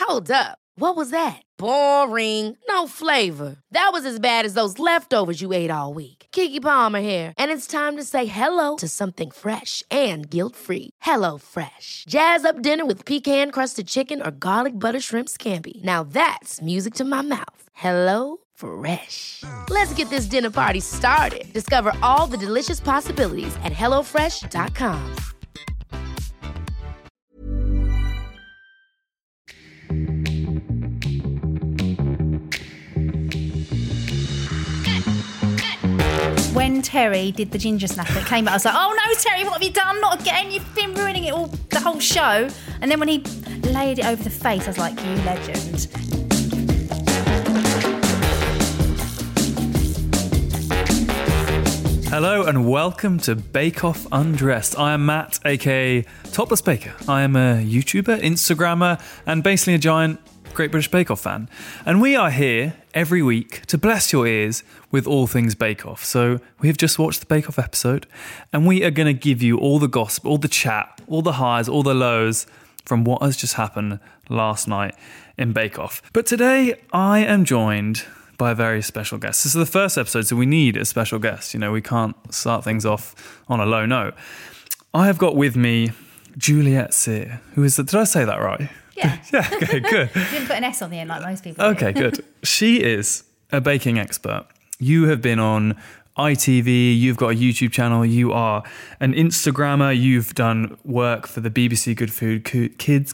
Hold up. What was that? Boring. No flavor. That was as bad as those leftovers you ate all week. Keke Palmer here, and it's time to say hello to something fresh and guilt-free. Hello Fresh. Jazz up dinner with pecan-crusted chicken or garlic butter shrimp scampi. Now that's music to my mouth. Hello Fresh. Let's get this dinner party started. Discover all the delicious possibilities at hellofresh.com. When Terry did the ginger snapper, it came out, I was like, oh no, Terry, what have you done? Not again, you've been ruining it all, the whole show. And then when he laid it over the face, I was like, you legend. Hello and welcome to Bake Off Undressed. I am Matt, aka Topless Baker. I am a YouTuber, Instagrammer, and basically a giant Great British Bake Off fan. And we are here every week to bless your ears with all things Bake Off. So we have just watched the Bake Off episode, and we are going to give you all the gossip, all the chat, all the highs, all the lows from what has just happened last night in Bake Off. But today I am joined by a very special guest. This is the first episode, so we need a special guest. You know, we can't start things off on a low note. I have got with me Juliette Cyr, who is did I say that right? Yeah. Yeah, okay, good. You didn't put an S on the end like most people Okay, do. good. She is a baking expert. You have been on ITV, you've got a YouTube channel, you are an Instagrammer, you've done work for the BBC Good Food Kids.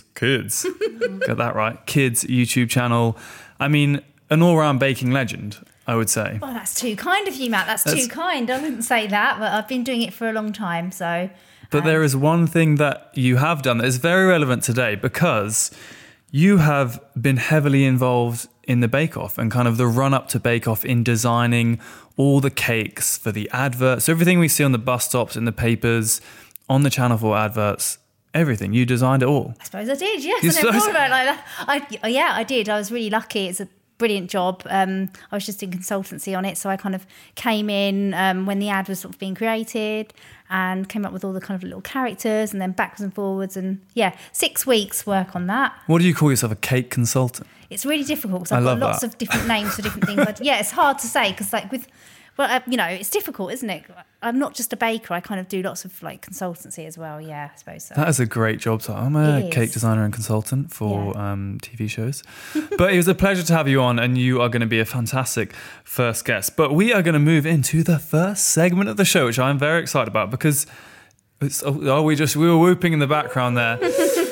Got that right. Kids YouTube channel. I mean, an all-round baking legend, I would say. Oh, that's too kind of you, Matt. That's too kind. I wouldn't say that, but I've been doing it for a long time, so... But there is one thing that you have done that is very relevant today, because you have been heavily involved in the Bake Off and kind of the run-up to Bake Off in designing all the cakes for the adverts, everything we see on the bus stops, in the papers, on the Channel 4 adverts, everything. You designed it all. I suppose I did, yes. I never thought about it like that. I did. I was really lucky. It's a brilliant job. I was just in consultancy on it, so I kind of came in when the ad was sort of being created and came up with all the kind of little characters and then backwards and forwards, and 6 weeks work on that. What do you call yourself, a cake consultant? It's really difficult because I've got lots of different names for different things. It's hard to say because it's difficult, isn't it? I'm not just a baker. I kind of do lots of like consultancy as well. Yeah, I suppose so. That is a great job title. I'm a cake designer and consultant for TV shows. But it was a pleasure to have you on, and you are going to be a fantastic first guest. But we are going to move into the first segment of the show, which I'm very excited about because we were whooping in the background there.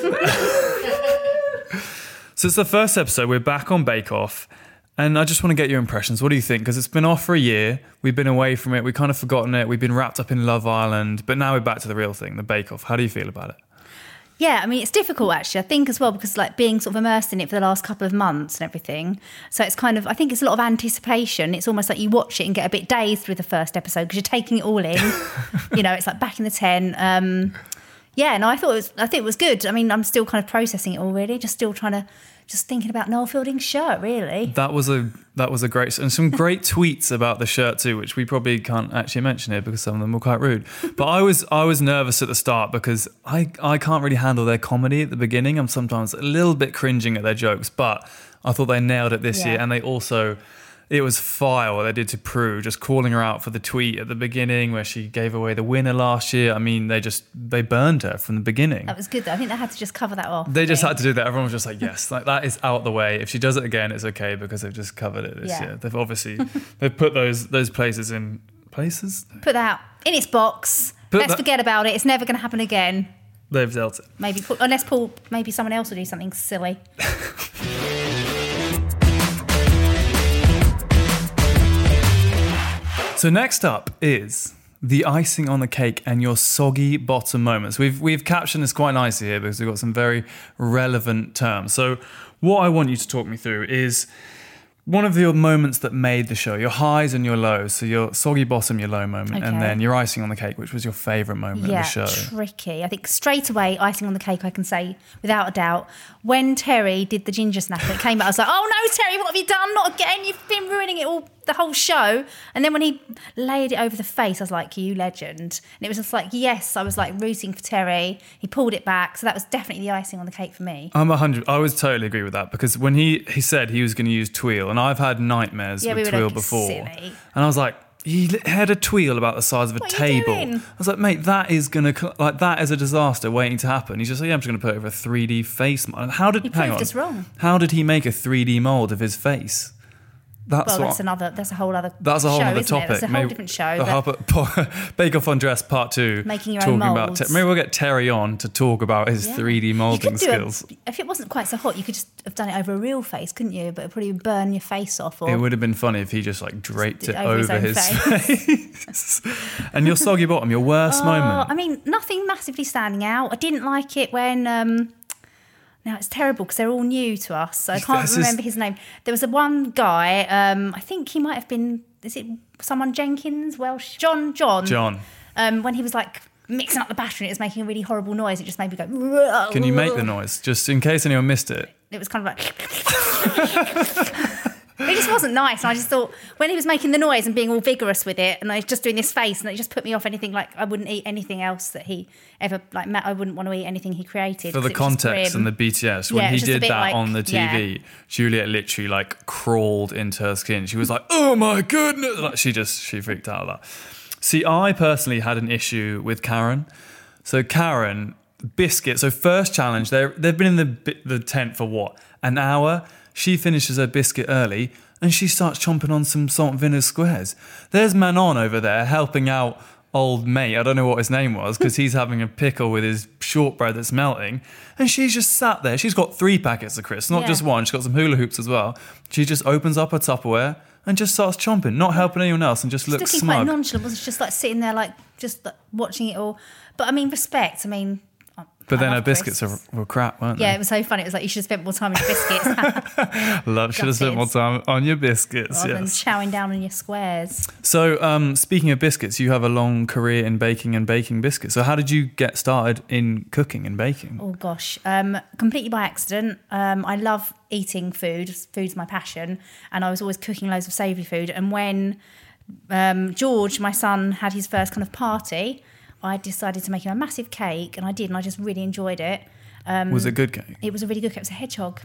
So it's the first episode. We're back on Bake Off. And I just want to get your impressions. What do you think? Because it's been off for a year. We've been away from it. We've kind of forgotten it. We've been wrapped up in Love Island. But now we're back to the real thing, the Bake Off. How do you feel about it? Yeah, I mean, it's difficult actually, I think as well, because like being sort of immersed in it for the last couple of months and everything. So it's kind of, I think it's a lot of anticipation. It's almost like you watch it and get a bit dazed with the first episode because you're taking it all in. It's like back in the 10. And I think it was good. I mean, I'm still kind of processing it all really, just thinking about Noel Fielding's shirt, really. That was a great, and some great tweets about the shirt too, which we probably can't actually mention here because some of them were quite rude. But I was nervous at the start because I can't really handle their comedy at the beginning. I'm sometimes a little bit cringing at their jokes, but I thought they nailed it this year, and they also. It was fire what they did to Prue, just calling her out for the tweet at the beginning where she gave away the winner last year. I mean, they burned her from the beginning. That was good though. I think they had to just cover that off. They just had to do that. Everyone was just like, yes, like that is out the way. If she does it again, it's okay because they've just covered it this year. They've obviously, they've put those places in places. Put that in its box. Let's forget about it. It's never going to happen again. They've dealt it. Maybe maybe someone else will do something silly. So next up is the icing on the cake and your soggy bottom moments. We've captioned this quite nicely here because we've got some very relevant terms. So what I want you to talk me through is one of your moments that made the show, your highs and your lows. So your soggy bottom, your low moment, and then your icing on the cake, which was your favourite moment of the show. Yeah, tricky. I think straight away, icing on the cake, I can say without a doubt, when Terry did the ginger snapper, it came out, I was like, oh no, Terry, what have you done? Not again. You've been ruining it all, the whole show. And then when he laid it over the face, I was like, you legend. And it was just like, yes, I was like rooting for Terry. He pulled it back. So that was definitely the icing on the cake for me. I would totally agree with that, because when he said he was going to use Tweel, and I've had nightmares with Tweel before. Silly. And I was like, he had a Tweel about the size of a table. I was like, mate, that is a disaster waiting to happen. He's just like, yeah, I'm just going to put it over a 3D face mold. And He proved us wrong. How did he make a 3D mold of his face? That's a whole other topic. That's a whole different show. Bake Off Undressed Part 2. Making your own molds. Maybe we'll get Terry on to talk about his 3D moulding skills. If it wasn't quite so hot, you could just have done it over a real face, couldn't you? But it'd probably burn your face off. Or it would have been funny if he just like draped it over his face. And your soggy bottom, your worst moment? I mean, nothing massively standing out. I didn't like it when... Now, it's terrible because they're all new to us, so I can't remember his name. There was one guy, I think he might have been, is it someone Jenkins, Welsh? John. When he was like mixing up the batter and it was making a really horrible noise, it just made me go... Can you make the noise, just in case anyone missed it? It was kind of like... It just wasn't nice, and I just thought when he was making the noise and being all vigorous with it, and I was just doing this face, and it just put me off anything. Like I wouldn't eat anything else that he ever I wouldn't want to eat anything he created. For the context and the BTS, when he did that on the TV, Juliet literally like crawled into her skin. She was like, "Oh my goodness!" Like she freaked out at that. See, I personally had an issue with Karen. So Karen, biscuit. So first challenge, they've been in the tent for what, an hour. She finishes her biscuit early and she starts chomping on some salt and vinegar squares. There's Manon over there helping out old mate. I don't know what his name was because he's having a pickle with his shortbread that's melting. And she's just sat there. She's got 3 packets of crisps, not just one. She's got some hula hoops as well. She just opens up her Tupperware and just starts chomping, not helping anyone else, and just looks smug. Quite nonchalant, wasn't she? Just like sitting there, like just like, watching it all. But I mean, respect. I mean... But then her biscuits were crap, weren't they? Yeah, it was so funny. It was like, you should have spent more time on your biscuits. Should have spent more time on your biscuits, rather than chowing down on your squares. So, speaking of biscuits, you have a long career in baking and baking biscuits. So how did you get started in cooking and baking? Oh, gosh. Completely by accident. I love eating food. Food's my passion. And I was always cooking loads of savoury food. And when George, my son, had his first kind of party... I decided to make him a massive cake, and I did, and I just really enjoyed it. Was it a good cake? It was a really good cake. It was a hedgehog.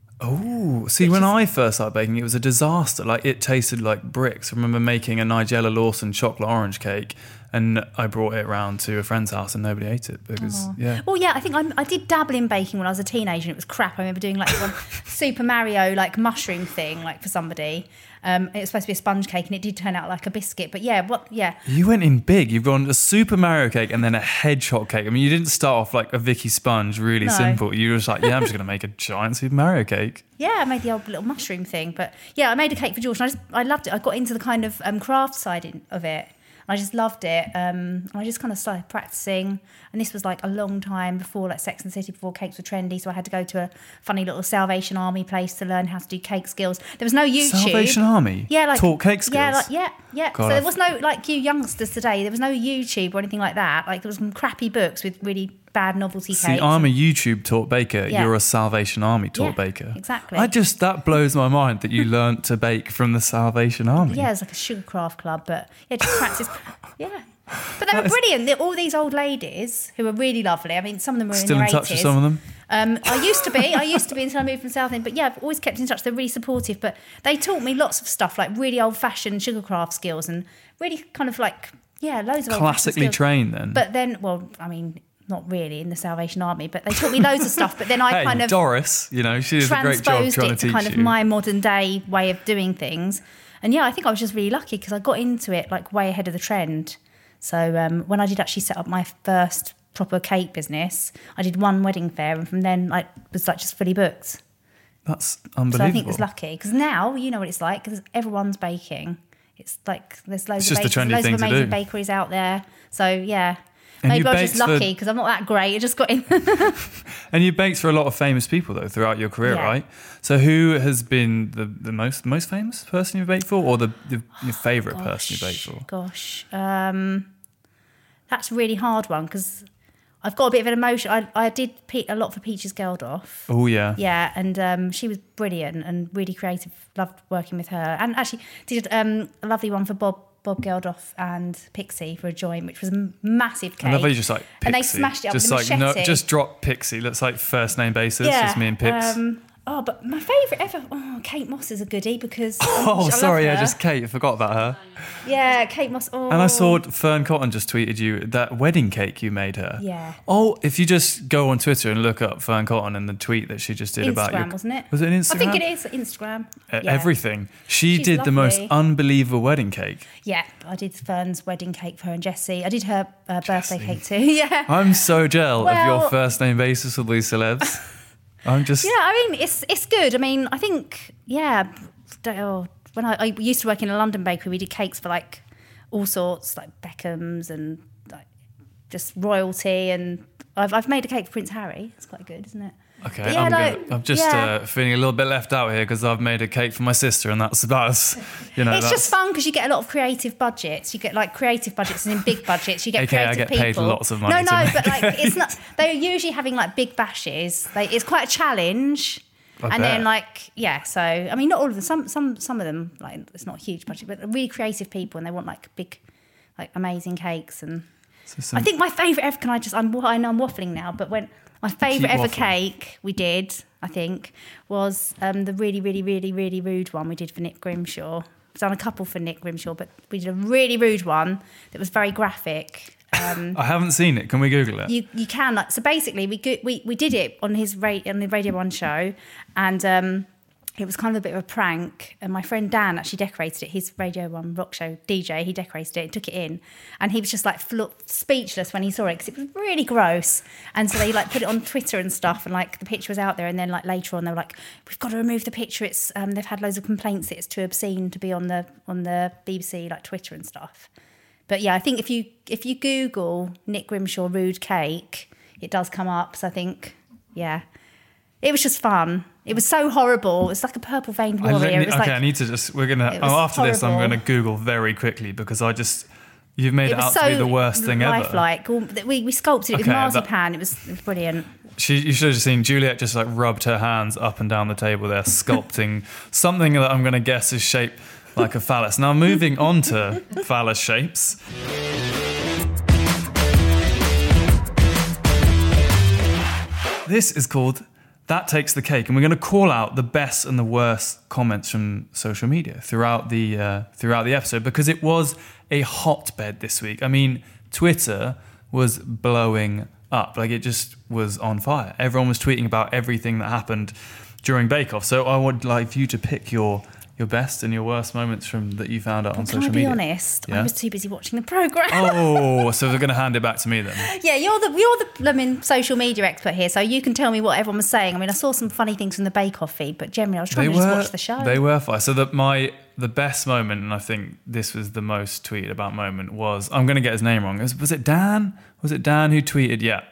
Oh, see, when I first started baking, it was a disaster. Like, it tasted like bricks. I remember making a Nigella Lawson chocolate orange cake, and I brought it around to a friend's house, and nobody ate it because, Well, yeah, I think I did dabble in baking when I was a teenager, and it was crap. I remember doing like one Super Mario like mushroom thing, like for somebody. It was supposed to be a sponge cake, and it did turn out like a biscuit. But yeah. You went in big. You've gone a Super Mario cake and then a hedgehog cake. I mean, you didn't start off like a Vicky Sponge, really simple. You were just like, I'm just going to make a giant Super Mario cake. Yeah, I made the old little mushroom thing. But yeah, I made a cake for George, and I loved it. I got into the kind of craft side of it. I just loved it. I just kind of started practicing. And this was like a long time before like Sex and the City, before cakes were trendy. So I had to go to a funny little Salvation Army place to learn how to do cake skills. There was no YouTube. Salvation Army? Yeah, like taught cake skills? Yeah. God, so there was no, like you youngsters today, there was no YouTube or anything like that. Like there was some crappy books with really bad novelty cakes. See, I'm a YouTube taught baker. Yeah. You're a Salvation Army taught baker. Exactly. That blows my mind that you learnt to bake from the Salvation Army. Yeah, it's like a sugar craft club, but yeah, just practice. Yeah. But they were brilliant. All these old ladies who were really lovely. I mean, some of them were still in their 80s. Still in touch with some of them? I used to be until I moved from Southend. But yeah, I've always kept in touch. They're really supportive. But they taught me lots of stuff, like really old-fashioned sugarcraft skills and really kind of like, loads of classically trained then? But then, well, I mean... not really in the Salvation Army, but they taught me loads of stuff. But then I kind of Doris, she did a great job trying to teach you. Kind of my modern day way of doing things. And yeah, I think I was just really lucky because I got into it like way ahead of the trend. So when I did actually set up my first proper cake business, I did one wedding fair, and from then I was like just fully booked. That's unbelievable. So I think it was lucky because now you know what it's like because everyone's baking. It's like there's loads of amazing bakeries out there. So yeah. And maybe I was just lucky because I'm not that great. I just got in. And you baked for a lot of famous people though throughout your career, right? So who has been the most famous person you've baked for, or your favourite person you baked for? Gosh, that's a really hard one because I've got a bit of an emotion. I did a lot for Peaches Geldof. Oh, yeah. Yeah, and she was brilliant and really creative. Loved working with her. And actually did a lovely one for Bob Geldof and Pixie for a joint, which was a massive cake. I love how you just like Pixie. And they smashed it up just with a like machete. just drop Pixie. Looks like first name basis, Yeah, just me and Pix. But my favourite ever, Kate Moss is a goodie because... Oh, I sorry, love her. just Kate. I forgot about her. Yeah, Kate Moss. Oh. And I saw Fern Cotton just tweeted you that wedding cake you made her. Yeah. Oh, if you just go on Twitter and look up Fern Cotton and the tweet that she just did about you. Instagram, wasn't it? Was it Instagram? I think it is Instagram. Yeah. Everything. She's did the most lovely. unbelievable wedding cake. Yeah, I did Fern's wedding cake for her and Jessie. I did her birthday cake too. Yeah. I'm so jealous of your Well- first name basis with these celebs. I'm just... Yeah, I mean, it's good. I mean, I think, when I used to work in a London bakery, we did cakes for like all sorts, like Beckham's and like just royalty. And I've made a cake for Prince Harry. It's quite good, isn't it? Okay, But yeah, I'm just feeling a little bit left out here because I've made a cake for my sister and that's about as, It's just fun because you get a lot of creative budgets. You get like creative budgets and in big budgets you get AKA creative I get people. paid lots of money No, to make but like it's not. They're usually having like big bashes. It's quite a challenge. I And then bet. so I mean, not all of them. Some of them like it's not a huge budget, but really creative people and they want like big, like amazing cakes. And I think my favourite ever. I know I'm waffling now, but my favourite ever waffling. cake we did, I think, was the really, really, really, really rude one we did for Nick Grimshaw. We've done a couple for Nick Grimshaw, but we did a really rude one that was very graphic. I haven't seen it. Can we Google it? You can. So basically, we did it on on the Radio 1 show, and it was kind of a bit of a prank. And my friend Dan actually decorated it. His Radio 1 rock show DJ, he decorated it and took it in. And he was just like speechless when he saw it because it was really gross. And so they like put it on Twitter and stuff, and like the picture was out there. And then like later on, they were like, "We've got to remove the picture. It's they've had loads of complaints that it's too obscene to be on the BBC like Twitter and stuff." But yeah, I think if you Google Nick Grimshaw rude cake, it does come up. So I think, yeah, it was just fun. It was so horrible. It was like a purple veined warrior. I need to just. We're gonna. After this, I'm gonna Google very quickly because you've made it out to be the worst thing ever. Lifelike. We sculpted it with marzipan. It was brilliant. You should have just seen Juliet just like rubbed her hands up and down the table there, sculpting something that I'm going to guess is shaped like a phallus. Now, moving on to phallus shapes. This is called That Takes the Cake, and we're going to call out the best and the worst comments from social media throughout the episode because it was a hotbed this week. I mean, Twitter was blowing up. Like, it just was on fire. Everyone was tweeting about everything that happened during Bake Off. So I would like you to pick your best and your worst moments from that you found out on social media. Can I be honest? Yeah? I was too busy watching the programme. Oh, so they're going to hand it back to me then. Yeah, you're the social media expert here, so you can tell me what everyone was saying. I mean, I saw some funny things from the Bake Off feed, but generally I was trying to just watch the show. They were fire. So the best moment, and I think this was the most tweeted about moment, was, I'm going to get his name wrong. Was it Dan? Was it Dan who tweeted? Yeah.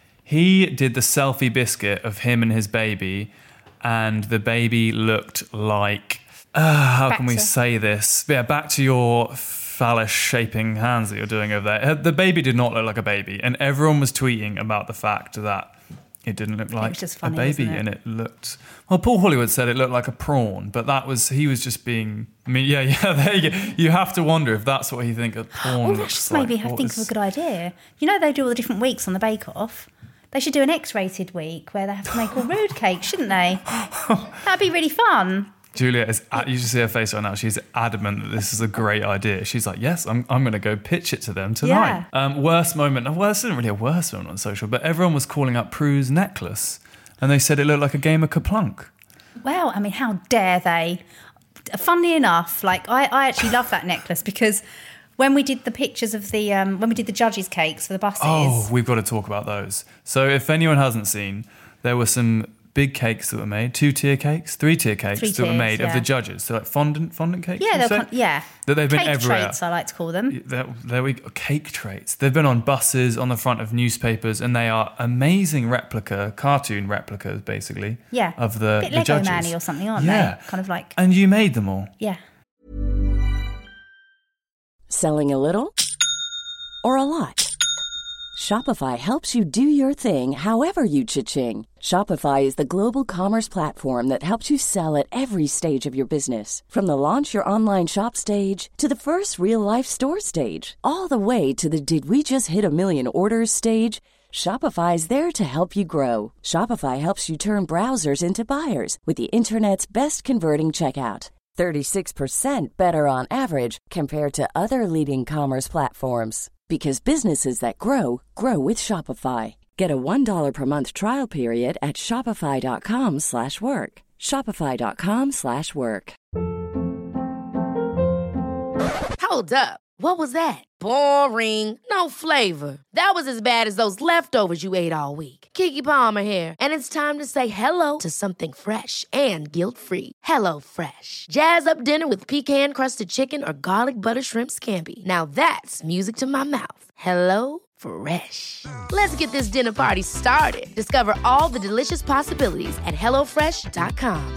He did the selfie biscuit of him and his baby, and the baby looked like... how can we say this? Yeah, back to your phallus shaping hands that you're doing over there. The baby did not look like a baby, and everyone was tweeting about the fact that it didn't look like a baby, and it looked... Well, Paul Hollywood said it looked like a prawn, but he was just being... I mean, yeah, there you go. You have to wonder if that's what he thinks a prawn looks that's just like. maybe I think of a good idea. You know they do all the different weeks on the Bake Off. They should do an X-rated week where they have to make all rude cakes, shouldn't they? That'd be really fun. Julia you should see her face right now. She's adamant that this is a great idea. She's like, yes, I'm going to go pitch it to them tonight. Yeah. Worst moment. Well, this isn't really a worst moment on social, but everyone was calling out Prue's necklace, and they said it looked like a game of Kaplunk. Well, I mean, how dare they? Funnily enough, like I actually love that necklace because when we did the pictures of the when we did the judges' cakes for the buses. Oh, we've got to talk about those. So if anyone hasn't seen, there were some big cakes that were made, 2-tier cakes, 3-tier cakes that were made of the judges. So like fondant cakes. Yeah, that they've been cake everywhere. Traits, I like to call them. There we go. Cake traits. They've been on buses, on the front of newspapers, and they are amazing cartoon replicas, basically. Yeah, of the bit Lego judges. Man-y or something, aren't they? Kind of like. And you made them all. Yeah. Selling a little or a lot? Shopify helps you do your thing however you cha-ching. Shopify is the global commerce platform that helps you sell at every stage of your business. From the launch your online shop stage to the first real-life store stage, all the way to the did we just hit a million orders stage. Shopify is there to help you grow. Shopify helps you turn browsers into buyers with the internet's best converting checkout. 36% better on average compared to other leading commerce platforms. Because businesses that grow, grow with Shopify. Get a $1 per month trial period at shopify.com/work. Shopify.com/work. Hold up. What was that? Boring. No flavor. That was as bad as those leftovers you ate all week. Keke Palmer here, and it's time to say hello to something fresh and guilt-free. Hello Fresh. Jazz up dinner with pecan-crusted chicken or garlic butter shrimp scampi. Now that's music to my mouth. Hello Fresh. Let's get this dinner party started. Discover all the delicious possibilities at hellofresh.com.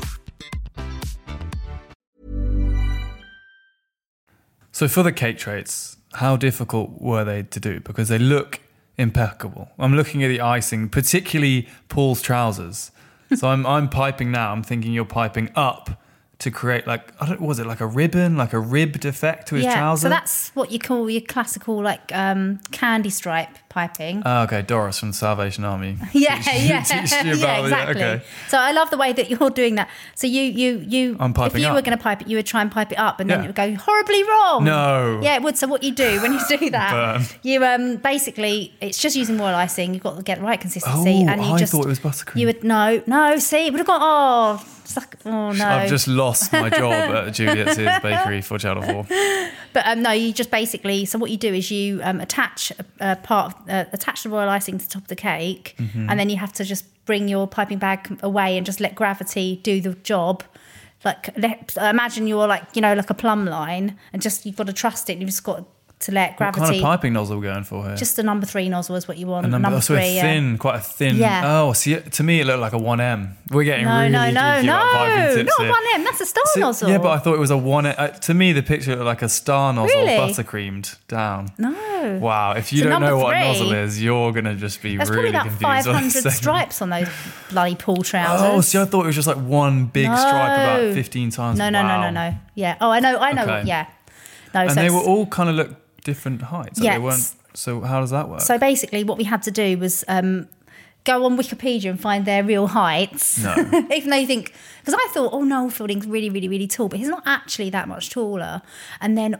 So for the cake trays, how difficult were they to do? Because they look impeccable. I'm looking at the icing, particularly Paul's trousers. So I'm piping now. I'm thinking you're piping up to create was it like a ribbon, like a ribbed effect to his trouser? So that's what you call your classical candy stripe piping. Oh, okay, Doris from Salvation Army. Yeah, exactly. Okay. So I love the way that you're doing that. So you I'm piping if you up. were going to pipe it, you would try and pipe it up, and then it would go horribly wrong. No. Yeah, it would. So what you do when you do that, you basically it's just using royal icing. You've got to get the right consistency, and you I just thought it was buttercream. You would no. See, it would have gone. Oh no! I've just lost my job at Juliet Sears Bakery for Channel 4. But no, you just basically. So what you do is you attach attach the royal icing to the top of the cake, and then you have to just bring your piping bag away and just let gravity do the job. Imagine you're like a plumb line, and just you've got to trust it. You've just got to let gravity. What kind of piping nozzle are we going for here? Just a number 3 nozzle is what you want. Number 3, quite a thin. Yeah. Oh, see, to me it looked like a 1M. We're getting no, geeky about piping tips not here. 1M. That's a star nozzle. Yeah, but I thought it was a 1M. To me, the picture looked like a star nozzle, Really? buttercreamed down. No. Wow, if you So don't know number what a 3, nozzle is, you're going to just be That's really probably confused. about 500 stripes on those bloody Paul trousers. Oh, see, I thought it was just like one big stripe about 15 times. No. Yeah. Oh, I know. Okay. Yeah. No. And so they were all kind of look different heights. Yes. They weren't. So how does that work? So basically, what we had to do was go on Wikipedia and find their real heights. No. Even though you think, because I thought, Noel Fielding's really, really, really tall, but he's not actually that much taller. And then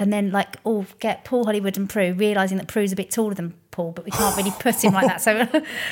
get Paul Hollywood and Prue, realising that Prue's a bit taller than Paul, but we can't really put him like that. So,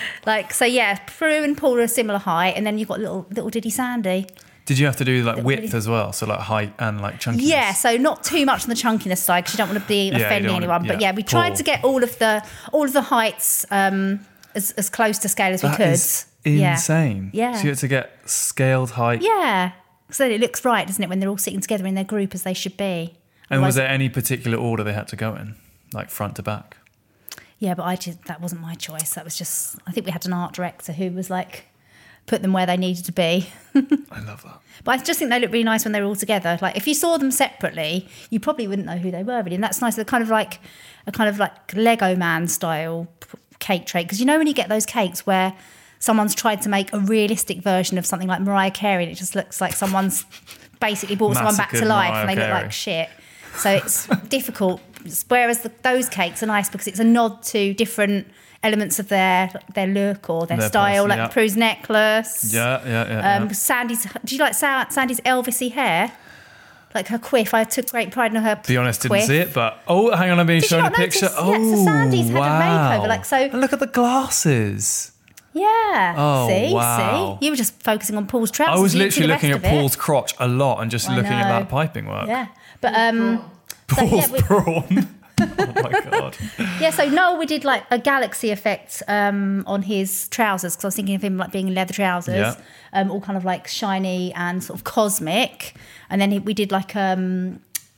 Prue and Paul are a similar height, and then you've got little Diddy Sandy. Did you have to do width as well? So height and chunkiness? Yeah, so not too much on the chunkiness side because you don't want to be offending anyone. But we tried to get all of the heights as close to scale as we could. That is insane. Yeah. So you had to get scaled height. Yeah. So it looks right, doesn't it, when they're all sitting together in their group as they should be. And was there any particular order they had to go in, like front to back? Yeah, but that wasn't my choice. That was just, I think we had an art director who was put them where they needed to be. I love that. But I just think they look really nice when they're all together. If you saw them separately, you probably wouldn't know who they were really. And that's nice. They're kind of like Lego Man style cake tray. Because when you get those cakes where someone's tried to make a realistic version of something like Mariah Carey, and it just looks like someone's basically brought someone back to life and they look like shit. So it's difficult. Whereas those cakes are nice because it's a nod to different elements of their look or their style, person, Prue's necklace. Yeah. Sandy's. Do you like Sandy's Elvis-y hair? Like her quiff. I took great pride in her. To be honest, quiff. didn't see it, but hang on, I'm being shown a picture. Oh, yeah, so Sandy's had a makeover. And look at the glasses. Yeah. Oh, see, wow. See, you were just focusing on Paul's trousers. I was literally looking at Paul's crotch a lot and just looking at that piping work. Yeah, but Paul's brawn. Oh my god. Yeah, so Noel, we did a galaxy effect on his trousers because I was thinking of him being in leather trousers, all kind of shiny and sort of cosmic. And then we did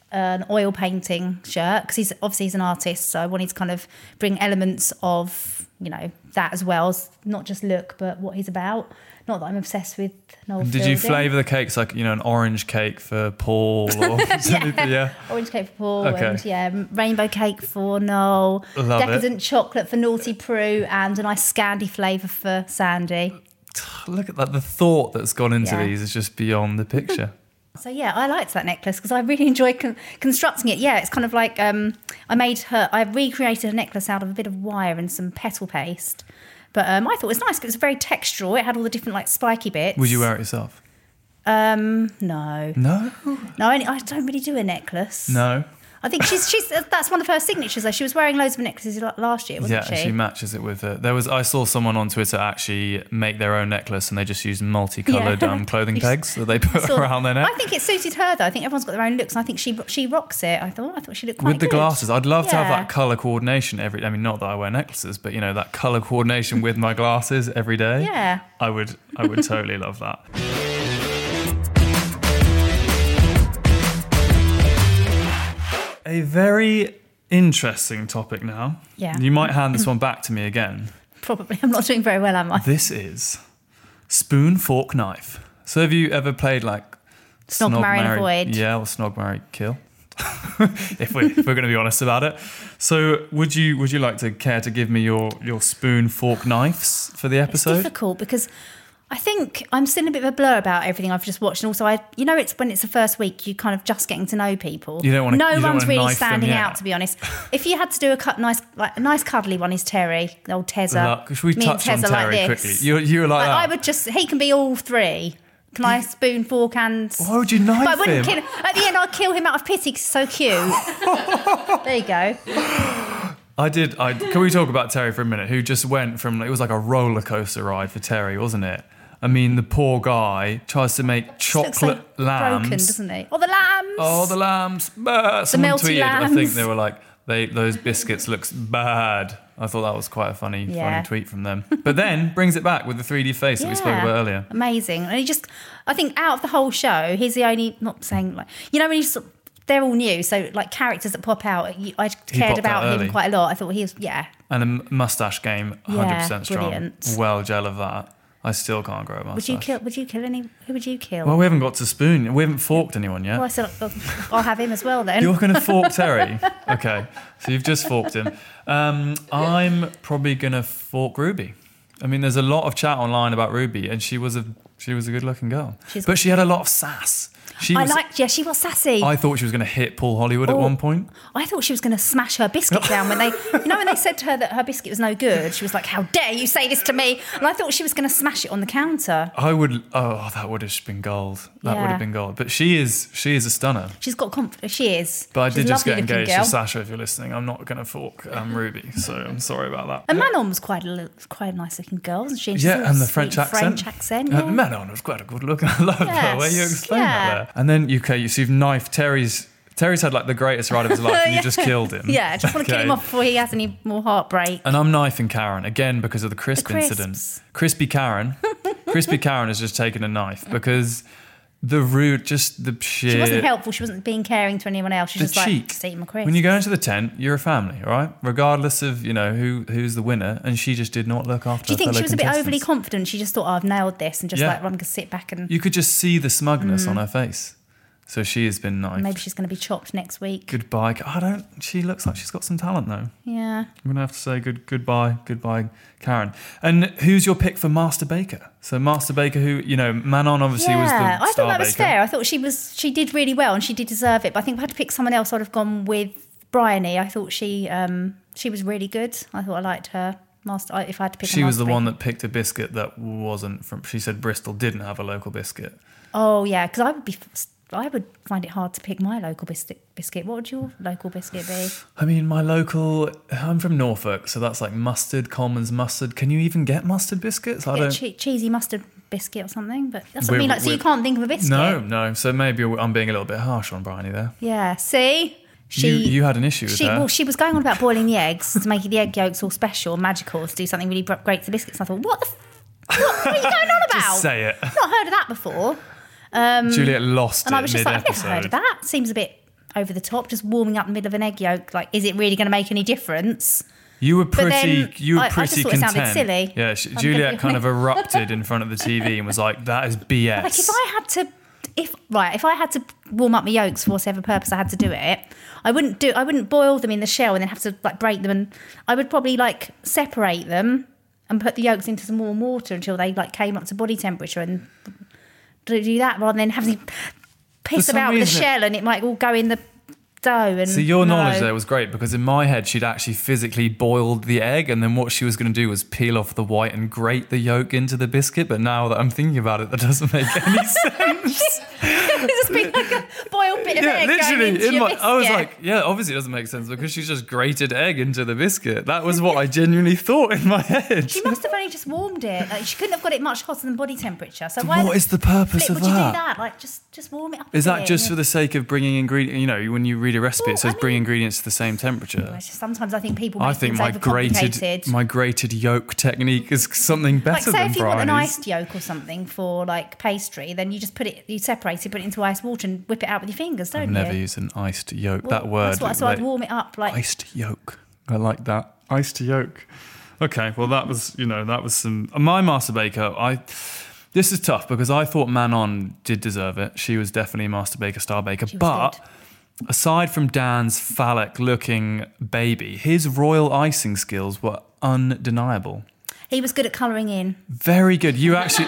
an oil painting shirt because he's an artist, so I wanted to kind of bring elements of, you know, that as well, not just look, but what he's about. Not that I'm obsessed with Noel Did Fielding. you flavour the cakes like, you know, an orange cake for Paul or something? Yeah. Orange cake for Paul, Okay. and rainbow cake for Noel, Love decadent chocolate for Naughty Prue, and a nice Scandi flavour for Sandy. Look at that. The thought that's gone into Yeah. these is just beyond the picture. So yeah, I liked that necklace because I really enjoyed constructing it. Yeah, it's kind of like I recreated a necklace out of a bit of wire and some petal paste. But I thought it was nice because it was very textural. It had all the different like spiky bits. Would you wear it yourself? No. No? I don't really do a necklace. No? I think she's that's one of her signatures though. She was wearing loads of necklaces last year, wasn't Yeah, she matches it with it. I saw someone on Twitter actually make their own necklace and they just use multicoloured clothing pegs that they put around their neck. I think it suited her though. I think everyone's got their own looks and I think she rocks it. I thought she looked quite With the good. glasses, I'd love to have Yeah. that colour coordination not that I wear necklaces, but you know, that colour coordination with my glasses every day. Yeah. I would totally love that. A very interesting topic now. Yeah. You might hand this one back to me again. Probably. I'm not doing very well, am I? This is spoon, fork, knife. So have you ever played like Snog, marry, and avoid. Yeah, or snog, marry, kill. if we're going to be honest about it. So would you like to care to give me your spoon, fork, knives for the It's episode? difficult because I think I'm still a bit of a blur about everything I've just watched, and also it's when it's the first week, you kind of just getting to know people. You don't wanna- No you don't one's wanna really knife them standing yet. out, to be honest. If you had to do a nice cuddly one, is Terry, the old Tezza. Should we Me and touch on Tezza Terry like quickly? this. You were like that. I would he can be all three. Can I spoon, fork, and? Why would you knife But I wouldn't him? kill. At the end, I'd kill him out of pity because he's so cute. There you go. Can we talk about Terry for a minute? Who just went from, it was like a roller coaster ride for Terry, wasn't it? I mean, the poor guy tries to make chocolate Looks so lambs. broken, doesn't he? Oh, the lambs. Oh, the lambs. Bah. Someone melty tweeted, I think lambs. they were like, those biscuits looks bad. I thought that was quite a funny tweet from them. But then brings it back with the 3D face that we spoke about earlier. Amazing. And I think out of the whole show, he's the only, not saying like, you know, when they're all new, so like characters that pop out, I cared popped about out him early. quite a lot. I thought he was, And the mustache game, 100% strong. brilliant. Well, gel of that. I still can't grow a mustache. Would you kill any? Who would you kill? Well, we haven't got to spoon. We haven't forked anyone yet. Well, I said, I'll have him as well then. You're going to fork Terry? Okay, so you've just forked him. I'm probably going to fork Ruby. I mean, there's a lot of chat online about Ruby, and she was a good-looking girl. But she had a lot of sass. She was sassy. I thought she was going to hit Paul Hollywood at one point. I thought she was going to smash her biscuit down when they said to her that her biscuit was no good. She was like, "How dare you say this to me?" And I thought she was going to smash it on the counter. That would have been gold. That would Yeah. have been gold. But she is a stunner. She's got confidence. She is. But I She's did a just get lovely-looking engaged girl. to Sasha, if you're listening. I'm not going to fork Ruby, so I'm sorry about that. And Manon was quite a nice looking girl, wasn't she? She's Yeah, all and the sweet French accent. yeah. Manon was quite a good look. I love the Yes, way you explained yeah. that there. And then so you've knifed Terry's had like the greatest ride of his life and you just killed him. Yeah, I just want to kill him off before he has any more heartbreak. And I'm knifing Karen, again, because of the crisp The crisps. incident. Crispy Karen has just taken a knife because the sheer... She wasn't helpful. She wasn't being caring to anyone else. She the was just cheek. like, just eat my crisps. When you go into the tent, you're a family, all right? Regardless of, who's the winner. And she just did not look after Do you think her she was a bit fellow overly contestants. confident? She just thought, I've nailed this, and just Yeah. I'm going to sit back and You could just see the smugness on her face. So she has been knifed. maybe she's going to be chopped next week. Goodbye. She looks like she's got some talent though. Yeah. I'm going to have to say goodbye, Karen. And who's your pick for Master Baker? So Master Baker, who, Manon obviously was the I star thought that was baker. fair. I thought she did really well and she did deserve it. But I think if I had to pick someone else, I'd have gone with Bryony. I thought she was really good. I thought I liked her. If I had to pick, She was the one that picked a biscuit that wasn't from. She said Bristol didn't have a local biscuit. Oh yeah, because I would find it hard to pick my local biscuit. What would your local biscuit be? I mean, I'm from Norfolk, so that's like mustard, Commons mustard. Can you even get mustard biscuits? I don't. Cheesy mustard biscuit or something. But that's what I mean. Like, so you can't think of a biscuit. No. So maybe I'm being a little bit harsh on Bryony there. Yeah. See. You had an issue with her. Well, she was going on about boiling the eggs to make the egg yolks all special and magical to do something really great to the biscuits. And I thought, what are you going on about? Just say it. I've not heard of that before. Juliet lost And it I was just like, I've mid-episode. never heard of that. Seems a bit over the top, just warming up the middle of an egg yolk. Like, is it really going to make any difference? You were pretty I just thought content. It sounded silly. Yeah, Juliet kind of erupted in front of the TV and was like, "That is BS." Like, if I had to warm up my yolks for whatever purpose I had to do it, I wouldn't boil them in the shell and then have to like break them, and I would probably like separate them and put the yolks into some warm water until they like came up to body temperature, and do that rather than having to piss them out with the shell and it might all go in the dough. And so your knowledge there was great, because in my head she'd actually physically boiled the egg, and then what she was going to do was peel off the white and grate the yolk into the biscuit. But now that I'm thinking about it, that doesn't make any sense. It's just been like a boiled bit of egg literally, going into your I was biscuit. like, yeah, obviously it doesn't make sense because she's just grated egg into the biscuit. That was what I genuinely thought in my head. She must have only just warmed it. Like, she couldn't have got it much hotter than body temperature. So what is the purpose of would you do that? that? Like, just warm it up. Is that just for the sake of bringing ingredients? You know, when you read a recipe, it says bring ingredients to the same temperature. Sometimes I think people make things my grated yolk technique is something better like, say than if you want an Bryony's. iced yolk or something for like pastry, then you just you separate it, put it into ice water and whip it out with your fingers, don't I've you? never used an iced yolk. Well, that word. So I'd warm it up like iced yolk. I like that. Iced yolk. Okay, well that was some my Master Baker. This is tough because I thought Manon did deserve it. She was definitely a Master Baker, Star Baker. But aside from Dan's phallic-looking baby, his royal icing skills were undeniable. He was good at colouring in. Very good. You actually...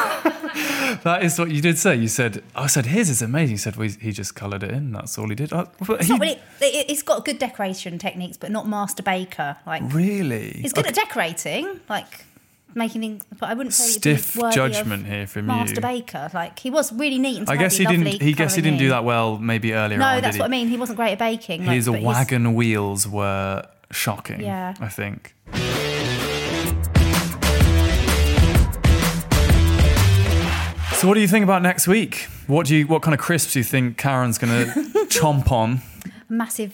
That is what you did say. You said, I said, his is amazing. You said, well, he just coloured it in. That's all he did. It's got good decoration techniques, but not Master Baker. Like, really? He's good at decorating, like making things, but I wouldn't say stiff judgment here from Master Baker. Like, he was really neat and tidy, I guess he didn't do that well maybe earlier on. No, that's what I mean. He wasn't great at baking. His wagon wheels were shocking, yeah. I think. So what do you think about next week? What kind of crisps do you think Karen's going to chomp on? Massive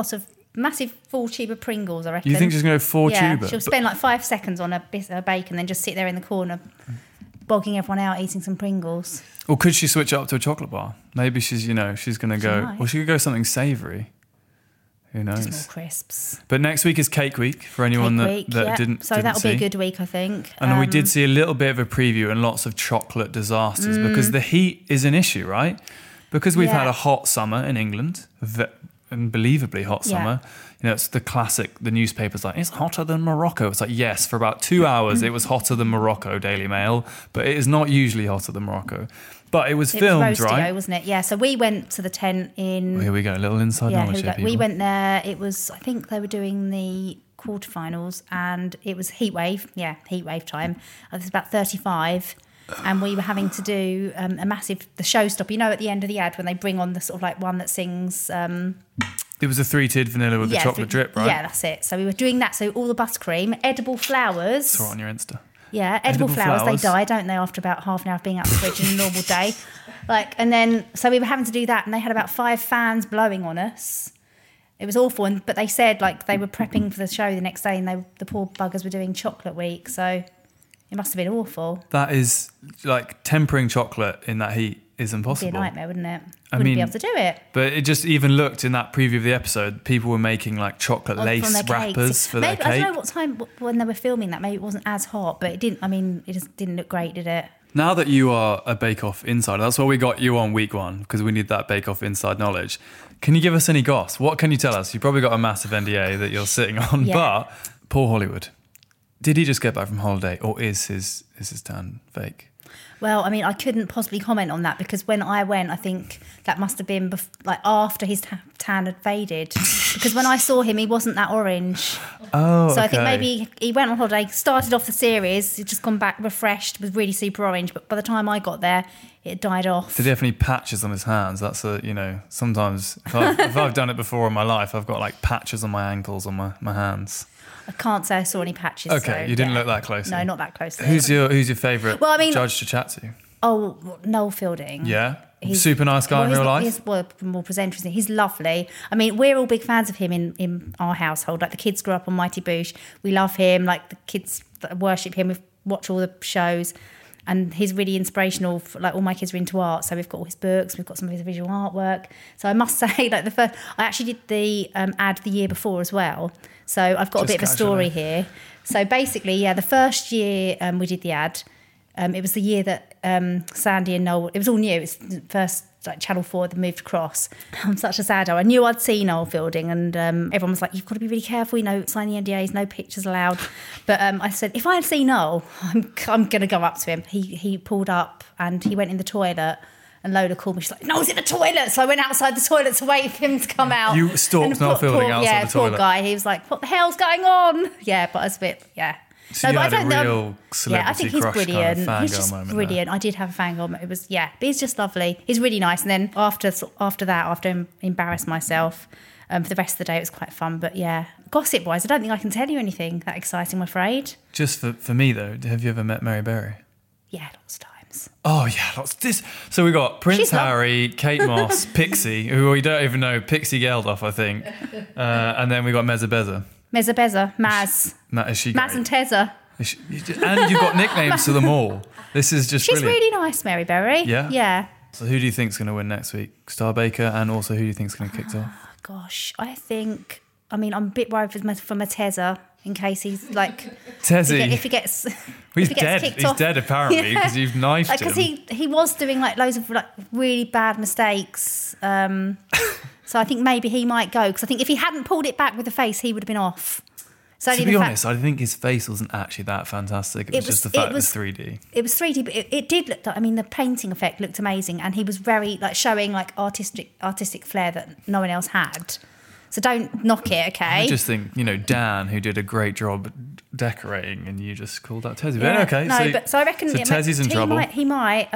full tube of Pringles, I reckon. You think she's going to go full tube? Yeah, she'll spend like 5 seconds on a bacon, then just sit there in the corner, bogging everyone out, eating some Pringles. Or could she switch it up to a chocolate bar? Maybe she's going to go... Or she could go something savoury. Who knows? Just more crisps. But next week is Cake Week for anyone that didn't So that'll be a good week, I think. And we did see a little bit of a preview and lots of chocolate disasters because the heat is an issue, right? Because we've had a hot summer in England, unbelievably hot summer. You know, it's the classic, the newspaper's like, it's hotter than Morocco. It's like, yes, for about 2 hours it was hotter than Morocco, Daily Mail, but it is not usually hotter than Morocco. But it was filmed, right? Wasn't it? Yeah, so we went to the tent in... Oh, here we go, a little inside knowledge here, people. We went there, it was, I think they were doing the quarterfinals and it was heat wave time. It was about 35 and we were having to do the showstopper, you know, at the end of the ad when they bring on the sort of like one that sings... It was a 3-tiered vanilla with the chocolate drip, right? Yeah, that's it. So we were doing that, so all the buttercream, edible flowers... Saw it on your Insta. Yeah, edible flowers, they die, don't they, after about half an hour of being out the fridge in a normal day. And then, so we were having to do that, and they had about 5 fans blowing on us. It was awful, but they said, like, they were prepping for the show the next day, and the poor buggers were doing chocolate week, so it must have been awful. That is, like, tempering chocolate in that heat is impossible. It'd be a nightmare, wouldn't it? Wouldn't be able to do it. But it just even looked in that preview of the episode, people were making like chocolate lace wrappers for their cake. I don't know what time when they were filming that. Maybe it wasn't as hot, but it didn't. I mean, it just didn't look great, did it? Now that you are a Bake Off insider, that's why we got you on week 1 because we need that Bake Off inside knowledge. Can you give us any goss? What can you tell us? You probably got a massive NDA that you're sitting on, but Paul Hollywood, did he just get back from holiday, or is his tan fake? Well, I mean, I couldn't possibly comment on that because when I went, I think that must have been after his tan had faded. Because when I saw him, he wasn't that orange. Oh, so I think maybe he went on holiday, started off the series, he'd just gone back refreshed, was really super orange. But by the time I got there, it had died off. Did he have any patches on his hands? That's sometimes if I've done it before in my life, I've got like patches on my ankles, on my hands. I can't say I saw any patches. Okay, so, you didn't look that closely. No, not that closely. Who's your favourite judge to chat to? Oh, Noel Fielding. Yeah? He's super nice guy in real life? He's more presenters. He's lovely. I mean, we're all big fans of him in our household. Like the kids grew up on Mighty Boosh. We love him. Like the kids worship him. We watch all the shows. And he's really inspirational. Like all my kids are into art, so we've got all his books, we've got some of his visual artwork. So I must say, like I actually did the ad the year before as well. So I've got a bit of a story here. So basically, the first year we did the ad, it was the year that Sandy and Noel, it was all new. It's the first Channel 4 that moved across. I'm such a saddo. I knew I'd seen Noel Fielding, and everyone was like, you've got to be really careful, sign the NDAs, no pictures allowed. But I said, if I had seen Noel, I'm going to go up to him. He pulled up and he went in the toilet, and Lola called me. She's like, Noel's in the toilet. So I went outside the toilet to wait for him to come out. You stalked Noel Fielding outside the toilet? Poor guy. He was like, what the hell's going on? Yeah, but I was a bit, So you had a real celebrity I think he's crush brilliant. kind of He's just moment brilliant. there. I did have a fangirl moment. It was, but he's just lovely. He's really nice. And then after that, after I embarrassed myself for the rest of the day, it was quite fun. But gossip-wise, I don't think I can tell you anything that exciting, I'm afraid. Just for me, though, have you ever met Mary Berry? Yeah, lots of times. Oh, yeah, lots. So we got Prince Harry, Kate Moss, Pixie, who we don't even know, Pixie Geldof, I think. And then we got Meza Beza. Meza Beza, Maz. Is she Maz great? and Tezza. And you've got nicknames to them all. This is just She's brilliant. really nice, Mary Berry. Yeah? Yeah. So who do you think's going to win next week? Star Baker, and also who do you think's going to kick off? Gosh, I'm a bit worried for Matezza in case he's like... Tezzy. If he gets... He's if he gets dead. kicked He's off. dead, apparently, because you've knifed him. Because he was doing like loads of like really bad mistakes. So I think maybe he might go, because I think if he hadn't pulled it back with the face, he would have been off. So to be honest, I think his face wasn't actually that fantastic. It was just the fact it was 3D. It was 3D, but it did look. The painting effect looked amazing, and he was very showing artistic flair that no one else had. So don't knock it, okay? I just think Dan, who did a great job decorating, and you just called that Tezzy. Yeah. But okay, no, so I reckon Tezzy's in trouble. He might.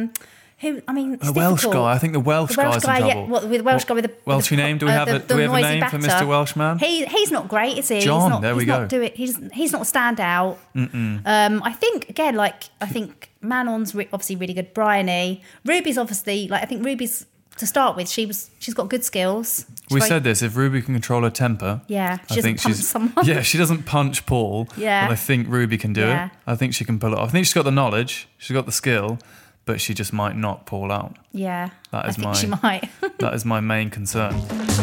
It's a Welsh difficult. guy. I think the Welsh guy's in trouble. Yeah, with the Welsh guy with the Welshie name. Do we have a name batter. for Mr. Welshman? He's not great, is he? John. There we go. He's not a standout. I think again, I think Manon's obviously really good. Bryony, Ruby's obviously I think Ruby's to start with. She's got good skills. We said this. If Ruby can control her temper, she doesn't punch someone. Yeah, she doesn't punch Paul. Yeah, but I think Ruby can do it. I think she can pull it off. I think she's got the knowledge. She's got the skill. But she just might knock Paul out. Yeah, I think she might. That is my main concern.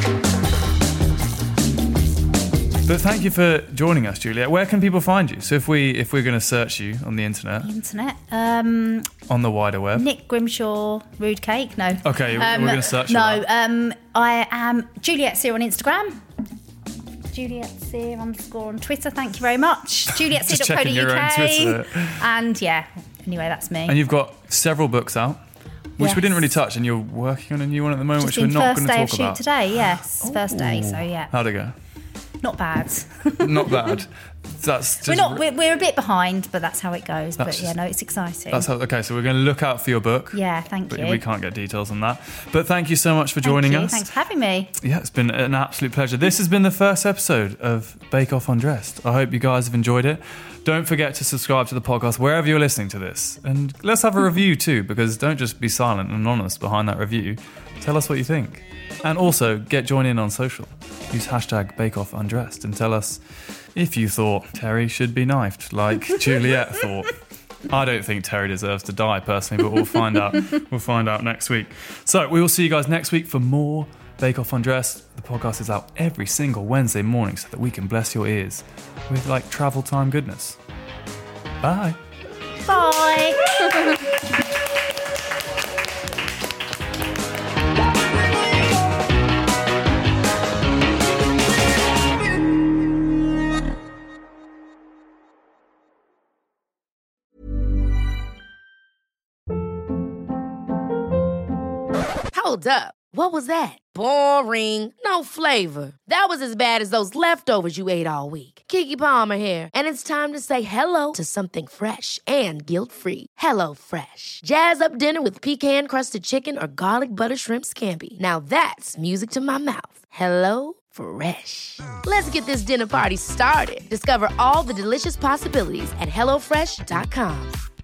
But thank you for joining us, Juliet. Where can people find you? So if we're going to search you on the internet, on the wider web, Nick Grimshaw Rude Cake. No. Okay, we're going to search. No, I am Juliet Sear on Instagram. Juliet Sear _ on Twitter. Thank you very much. JulietSear.co.uk. And anyway, that's me. And you've got several books out, which we didn't really touch, and you're working on a new one at the moment, which we're not going to talk about. First day of shoot today, yes. First day, so yeah. How'd it go? Not bad. Not bad. That's just we're a bit behind, but that's how it goes. It's exciting. Okay, so we're going to look out for your book. Yeah, thank you. We can't get details on that. But thank you so much for joining us. Thanks for having me. Yeah, it's been an absolute pleasure. This has been the first episode of Bake Off Undressed. I hope you guys have enjoyed it. Don't forget to subscribe to the podcast wherever you're listening to this. And let's have a review too, because don't just be silent and anonymous behind that review. Tell us what you think. And also, join in on social. Use hashtag BakeOffUndressed and tell us if you thought Terry should be knifed, like Juliet thought. I don't think Terry deserves to die, personally, but we'll find out. We'll find out next week. So we will see you guys next week for more Bake Off Undressed. The podcast is out every single Wednesday morning so that we can bless your ears with travel time goodness. Bye. Bye. Hold up. What was that? Boring. No flavor. That was as bad as those leftovers you ate all week. Keke Palmer here, and it's time to say hello to something fresh and guilt-free. HelloFresh. Jazz up dinner with pecan-crusted chicken or garlic butter shrimp scampi. Now that's music to my mouth. HelloFresh. Let's get this dinner party started. Discover all the delicious possibilities at HelloFresh.com.